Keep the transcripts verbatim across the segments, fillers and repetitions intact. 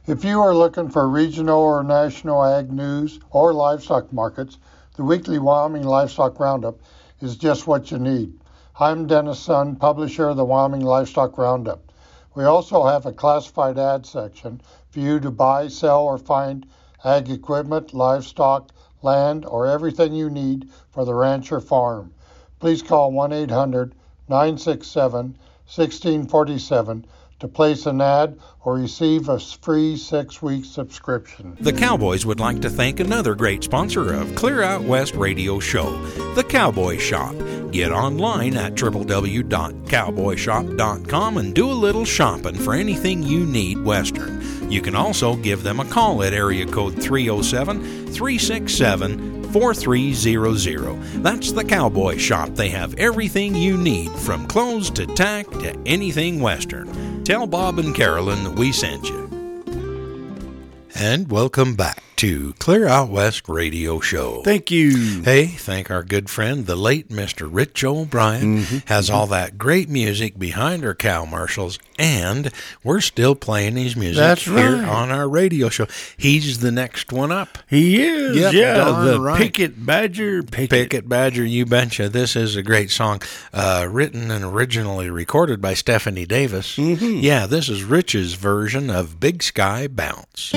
If you are looking for regional or national ag news or livestock markets, the weekly Wyoming Livestock Roundup is just what you need. I'm Dennis Sun, publisher of the Wyoming Livestock Roundup. We also have a classified ad section for you to buy, sell, or find ag equipment, livestock, land, or everything you need for the ranch or farm. Please call one eight hundred nine six seven one six four seven to place an ad or receive a free six-week subscription. The Cowboys would like to thank another great sponsor of Clear Out West Radio Show, The Cowboy Shop. Get online at w w w dot cowboy shop dot com and do a little shopping for anything you need Western. You can also give them a call at area code three oh seven, three six seven, four three zero zero. That's the Cowboy Shop. They have everything you need, from clothes to tack to anything Western. Tell Bob and Carolyn that we sent you. And welcome back to Clear Out West Radio Show. Thank you. Hey, thank our good friend, the late Mister Rich O'Brien, mm-hmm. has all that great music behind our cow marshals, and we're still playing his music That's here right. on our radio show. He's the next one up. He is, Yep, yeah, darn the right. Picket Badger. Picket. Picket Badger, you betcha. This is a great song, uh, written and originally recorded by Stephanie Davis. Mm-hmm. Yeah, this is Rich's version of Big Sky Bounce.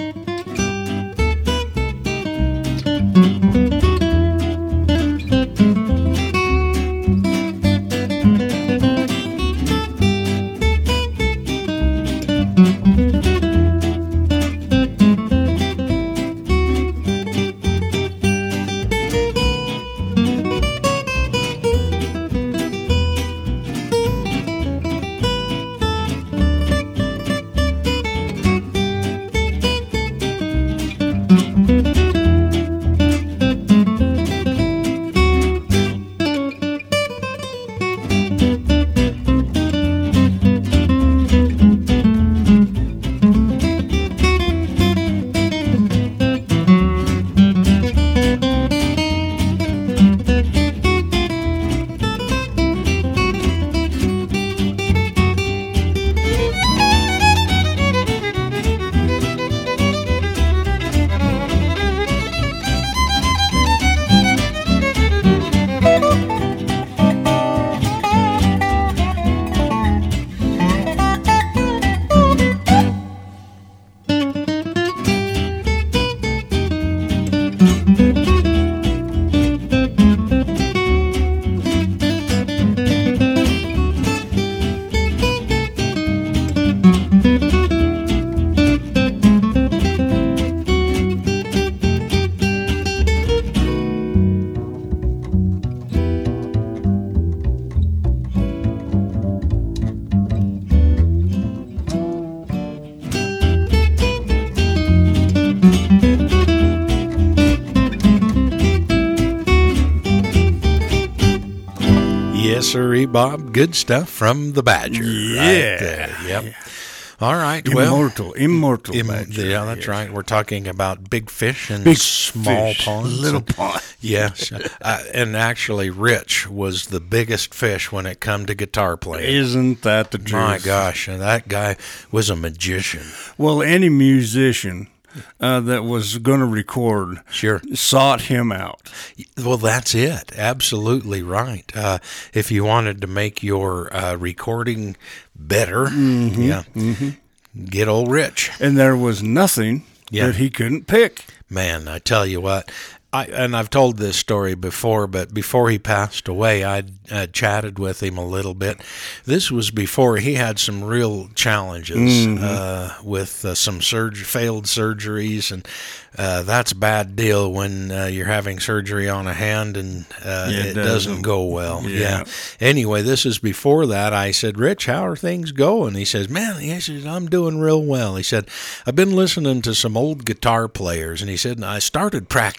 Sirree, Bob. Good stuff from the Badger. Yeah. Right there. Yep. Yeah. All right. Well, immortal, immortal Im- Badger. Yeah, that's yes. right. We're talking about big fish and Big small fish, ponds. little and, pond. Yes. uh, and actually, Rich was the biggest fish when it come to guitar playing. Isn't that the truth? My gosh, and that guy was a magician. Well, any musician uh, that was going to record Sure. sought him out. Well, that's it. Absolutely right. Uh, if you wanted to make your uh, recording better, Mm-hmm. yeah, Mm-hmm. get old Rich. And there was nothing Yeah. that he couldn't pick. Man, I tell you what, I and I've told this story before, but before he passed away, I'd, I'd chatted with him a little bit. This was before he had some real challenges Mm-hmm. uh, with uh, some surg- failed surgeries, and uh, that's a bad deal when uh, you're having surgery on a hand and uh, Yeah, it it doesn't doesn't. go well. Yeah. Yeah. Anyway, this is before that. I said, Rich, how are things going? He says, man, he says, I'm doing real well. He said, I've been listening to some old guitar players, and he said, I started practicing again.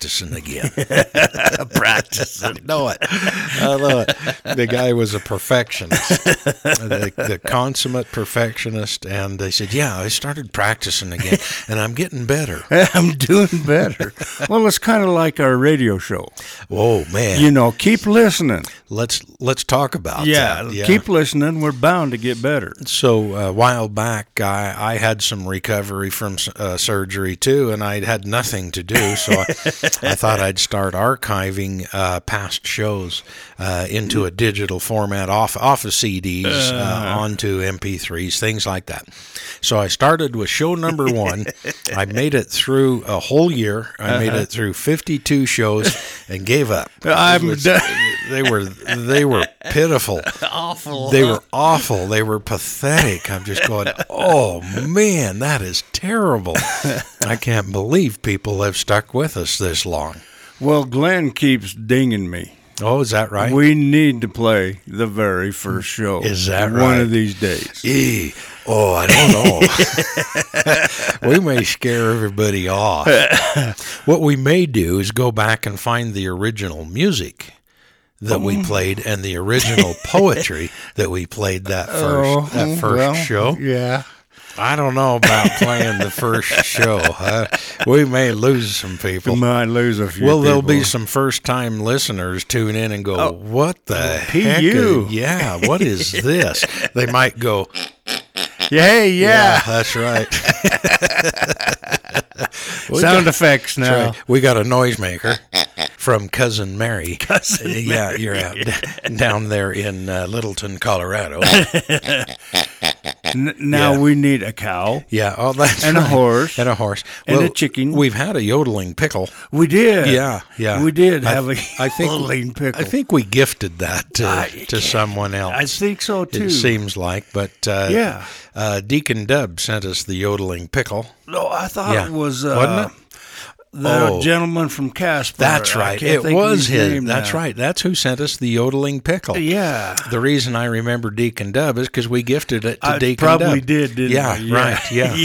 again. Practicing. I know it. I know it. The guy was a perfectionist, the, the consummate perfectionist, and they said, yeah, I started practicing again, and I'm getting better. I'm doing better. Well, it's kind of like our radio show. Oh, man. You know, keep listening. Let's let's talk about yeah, that. Yeah, keep listening. We're bound to get better. So a while back, I, I had some recovery from uh, surgery, too, and I had nothing to do, so I, I thought I'd start archiving uh, past shows uh, into a digital format off, off of C Ds, uh, uh, onto M P threes, things like that. So I started with show number one. I made it through a whole year. I uh-huh. made it through fifty-two shows and gave up. I'm was, they were they were pitiful. Awful. They were awful. They were pathetic. I'm just going, oh, man, that is terrible. I can't believe people have stuck with us this long. Well, Glenn keeps dinging me. Oh, is that right? We need to play the very first show. Is that right? One of these days. E. Oh, I don't know. We may scare everybody off. What we may do is go back and find the original music that we played and the original poetry that we played that first oh, that first well, show. Yeah. I don't know about playing the first show. Uh, we may lose some people. We might lose a few Well, people. there'll be some first-time listeners tune in and go, oh, what the P U. heck? Is, yeah, what is this? They might go, yeah, yeah. yeah that's right. Sound got, effects now. Right. We got a noisemaker from Cousin Mary. Cousin Mary. Yeah, you're out down there in uh, Littleton, Colorado. N- now yeah. we need a cow. Yeah, oh, that's and right. a horse. And a horse. And well, a chicken. We've had a yodeling pickle. We did. Yeah, yeah. We did I, have a I think, yodeling pickle. I think we gifted that to, I, to someone else. I think so, too. It seems like. But uh, yeah. uh, Deacon Dub sent us the yodeling pickle. No, I thought yeah. it was... Uh, Wasn't it? The oh, gentleman from Casper. That's right. It was his. That's now. right. That's who sent us the yodeling pickle. Yeah. The reason I remember Deacon Dub is because we gifted it to I Deacon probably Dub. Probably did, didn't yeah, we? Yeah, right. Yeah.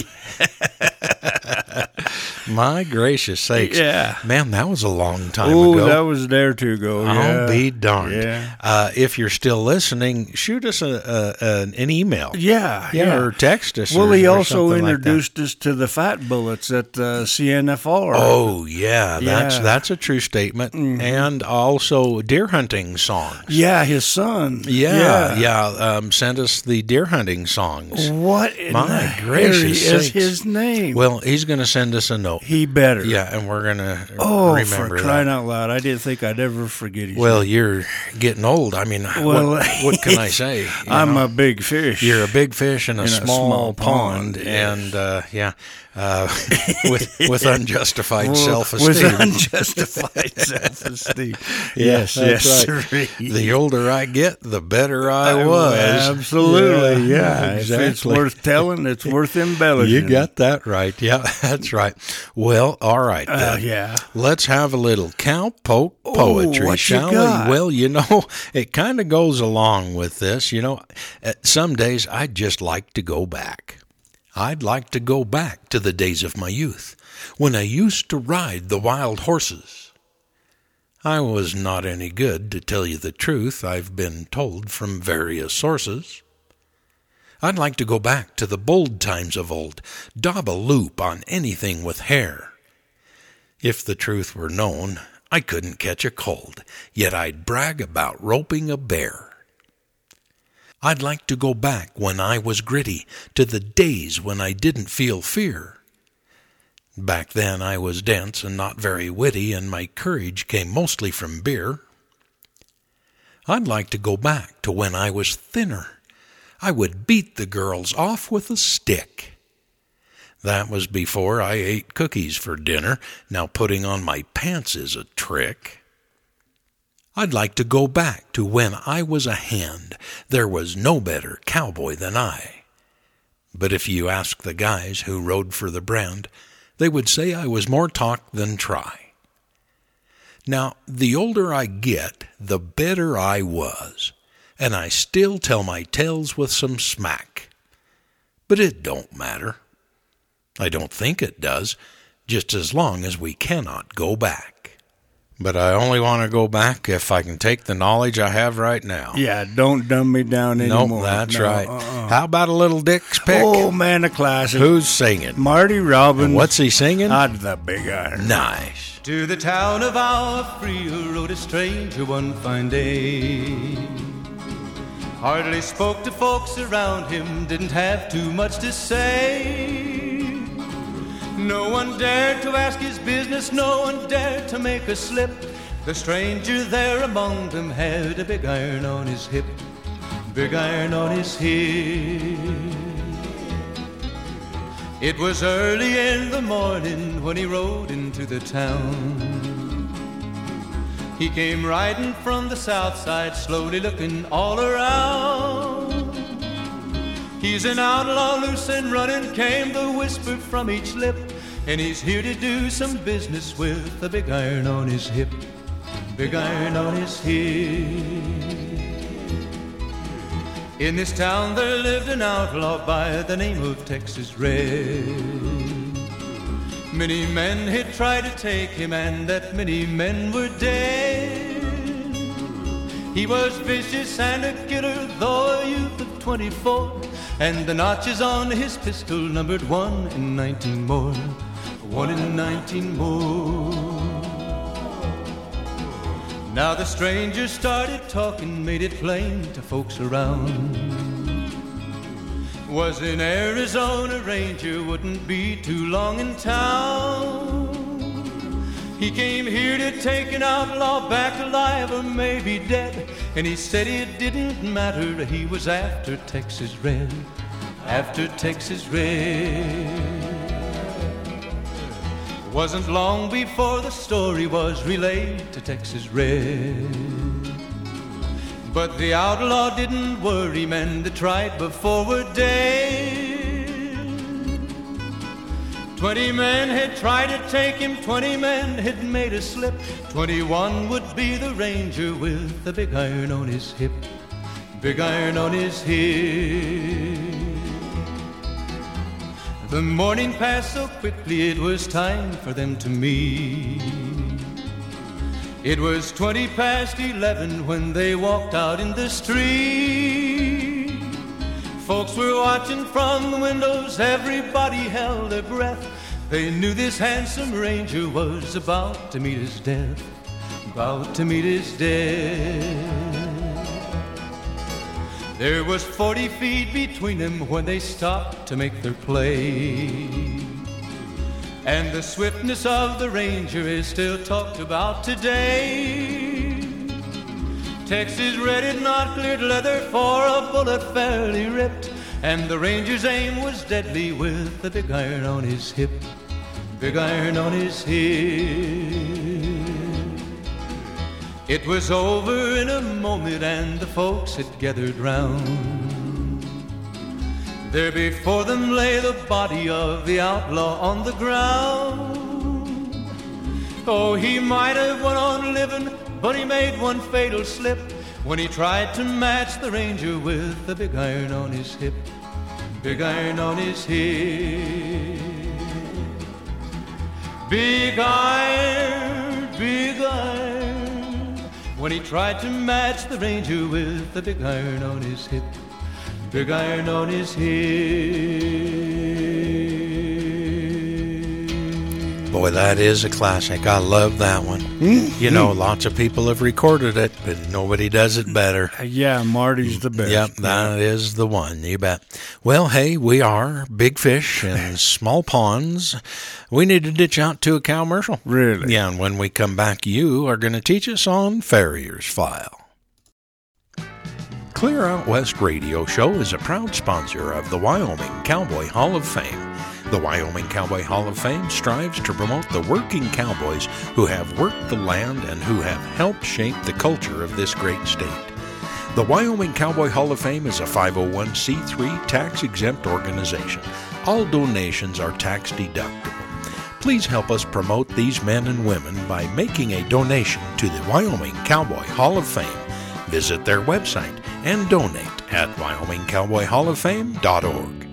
My gracious sakes. Yeah. Man, that was a long time Ooh, ago. that was there to go. Yeah. I'll be darned. Yeah. Uh, if you're still listening, shoot us a, a, an email. Yeah, yeah. yeah. Or text us. Well, or, he or also introduced like us to the Fat Bullets at uh, C N F R. Oh, yeah. That's yeah. that's a true statement. Mm-hmm. And also deer hunting songs. Yeah, his son. Yeah, yeah. yeah um, sent us the deer hunting songs. What in My the gracious is sakes. his name? Well, he's going to send us a note. He better. Yeah, and we're going to oh, remember for crying that. out loud. I didn't think I'd ever forget his Well, name. you're getting old. I mean, well, what, what can I say? You I'm know? a big fish. You're a big fish in a, in small, a small pond, pond yes. and uh, yeah, uh, with with unjustified well, self-esteem. With unjustified self-esteem. Yes, yes, that's yes. right. The older I get, the better I I was. Absolutely, yeah. yeah. Exactly. If it's worth telling, it's worth embellishing. You got that right. Yeah, that's right. Well, all right. Uh, then. yeah. Let's have a little cowpoke poetry, oh, what shall you got? we? Well, you know, it kind of goes along with this. You know, some days I'd just like to go back. I'd like to go back to the days of my youth, when I used to ride the wild horses. I was not any good, to tell you the truth, I've been told from various sources. I'd like to go back to the bold times of old, daub a loop on anything with hair. If the truth were known, I couldn't catch a cold, yet I'd brag about roping a bear. I'd like to go back when I was gritty, to the days when I didn't feel fear. Back then I was dense and not very witty, and my courage came mostly from beer. I'd like to go back to when I was thinner. I would beat the girls off with a stick. That was before I ate cookies for dinner. Now putting on my pants is a trick. I'd like to go back to when I was a hand. There was no better cowboy than I. But if you ask the guys who rode for the brand, they would say I was more talk than try. Now, the older I get, the better I was, and I still tell my tales with some smack. But it don't matter. I don't think it does, just as long as we cannot go back. but I only want to go back if I can take the knowledge I have right now. Yeah, don't dumb me down anymore. Nope, that's no, right. Uh-uh. How about a little Dick's Pick? Oh, man, a classic. Who's singing? Marty Robbins. And what's he singing? Out of the Big Iron. Nice. To the town of our free rode a stranger one fine day. Hardly spoke to folks around him, didn't have too much to say. No one dared to ask his business, no one dared to make a slip. The stranger there among them had a big iron on his hip, big iron on his hip. It was early in the morning when he rode into the town. He came riding from the south side, slowly looking all around. He's an outlaw, loose and running, came the whisper from each lip, and he's here to do some business with a big iron on his hip, big iron on his hip. In this town there lived an outlaw by the name of Texas Red. Many men had tried to take him, and that many men were dead. He was vicious and a killer, though a youth of twenty-four, and the notches on his pistol numbered one in nineteen more, one in nineteen more. Now the stranger started talking, made it plain to folks around. Was an Arizona Ranger, wouldn't be too long in town. He came here to take an outlaw back alive or maybe dead, and he said it didn't matter, he was after Texas Red, after Texas Red. Wasn't long before the story was relayed to Texas Red. But the outlaw didn't worry men that tried before were dead. Twenty men had tried to take him, twenty men had made a slip. Twenty-one would be the ranger with the big iron on his hip, big iron on his hip. The morning passed so quickly, it was time for them to meet. It was twenty past eleven when they walked out in the street. Folks were watching from the windows, everybody held their breath. They knew this handsome ranger was about to meet his death, about to meet his death. There was forty feet between them when they stopped to make their play. And the swiftness of the ranger is still talked about today. Texas Red had not cleared leather for a bullet fairly ripped, and the ranger's aim was deadly with the big iron on his hip, big iron on his hip. It was over in a moment and the folks had gathered round. There before them lay the body of the outlaw on the ground. Oh, he might have went on living, but he made one fatal slip when he tried to match the ranger with the big iron on his hip, big iron on his hip. Big iron, big iron, when he tried to match the ranger with the big iron on his hip, big iron on his hip. Boy, that is a classic. I love that one. Mm-hmm. You know, lots of people have recorded it, but nobody does it better. Yeah, Marty's the best. Yep, that yeah. is the one. You bet. Well, hey, we are big fish in small ponds. We need to ditch out to a commercial. Really? Yeah, and when we come back, you are going to teach us on Farrier's File. Clear Out West Radio Show is a proud sponsor of the Wyoming Cowboy Hall of Fame. The Wyoming Cowboy Hall of Fame strives to promote the working cowboys who have worked the land and who have helped shape the culture of this great state. The Wyoming Cowboy Hall of Fame is a five oh one c three tax-exempt organization. All donations are tax-deductible. Please help us promote these men and women by making a donation to the Wyoming Cowboy Hall of Fame. Visit their website and donate at wyoming cowboy hall of fame dot org.